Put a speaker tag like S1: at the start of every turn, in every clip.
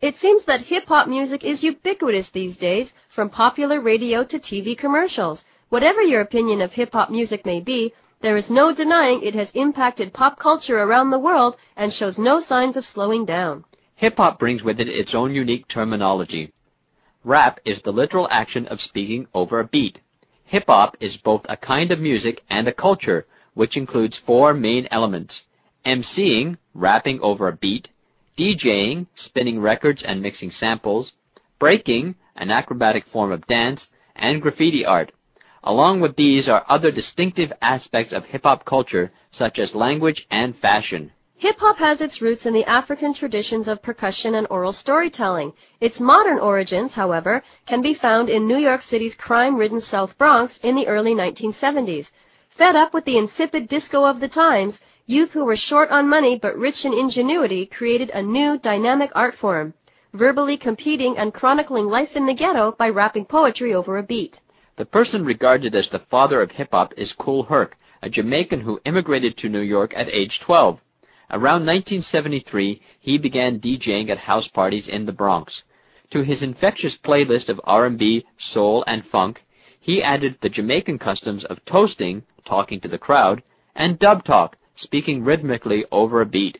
S1: It seems that hip-hop music is ubiquitous these days, from popular radio to TV commercials. Whatever your opinion of hip-hop music may be, there is no denying it has impacted pop culture around the world and shows no signs of slowing down.
S2: Hip-hop brings with it its own unique terminology. Rap is the literal action of speaking over a beat. Hip-hop is both a kind of music and a culture, which includes four main elements: MCing, rapping over a beat; DJing, spinning records and mixing samples; breaking, an acrobatic form of dance; and graffiti art. Along with these are other distinctive aspects of hip-hop culture, such as language and fashion.
S1: Hip-hop has its roots in the African traditions of percussion and oral storytelling. Its modern origins, however, can be found in New York City's crime-ridden South Bronx in the early 1970s. Fed up with the insipid disco of the times, youth who were short on money but rich in ingenuity created a new, dynamic art form, verbally competing and chronicling life in the ghetto by rapping poetry over a beat.
S2: The person regarded as the father of hip-hop is Kool Herc, a Jamaican who immigrated to New York at age 12. Around 1973, he began DJing at house parties in the Bronx. To his infectious playlist of R&B, soul, and funk, he added the Jamaican customs of toasting, talking to the crowd, and dub talk, speaking rhythmically over a beat.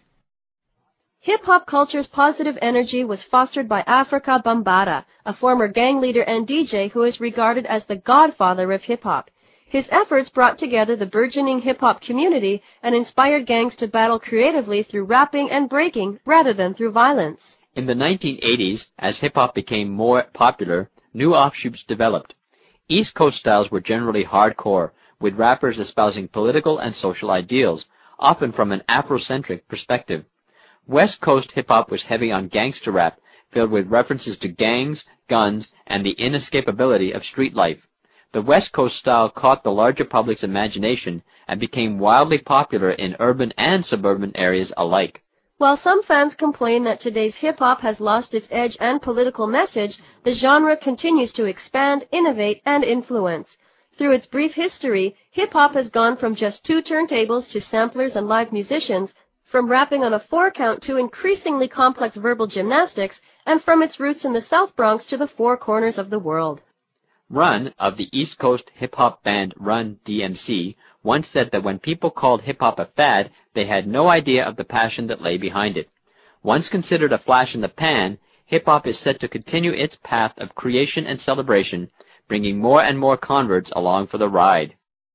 S1: Hip-hop culture's positive energy was fostered by Afrika Bambaataa, a former gang leader and DJ who is regarded as the godfather of hip-hop. His efforts brought together the burgeoning hip-hop community and inspired gangs to battle creatively through rapping and breaking rather than through violence.
S2: In the 1980s, as hip-hop became more popular, new offshoots developed. East Coast styles were generally hardcore, with rappers espousing political and social ideals, often from an Afrocentric perspective. West Coast hip-hop was heavy on gangster rap, filled with references to gangs, guns, and the inescapability of street life. The West Coast style caught the larger public's imagination and became wildly popular in urban and suburban areas alike.
S1: While some fans complain that today's hip-hop has lost its edge and political message, the genre continues to expand, innovate, and influence. Through its brief history, hip-hop has gone from just two turntables to samplers and live musicians, from rapping on a 4-count to increasingly complex verbal gymnastics, and from its roots in the South Bronx to the four corners of the world.
S2: Run, of the East Coast hip-hop band Run DMC, once said that when people called hip-hop a fad, they had no idea of the passion that lay behind it. Once considered a flash in the pan, hip-hop is set to continue its path of creation and celebration, bringing more and more converts along for the ride.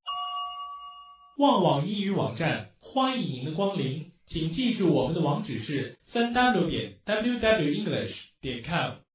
S3: 旺网英语网站欢迎您的光临，请记住我们的网址是 www.english.com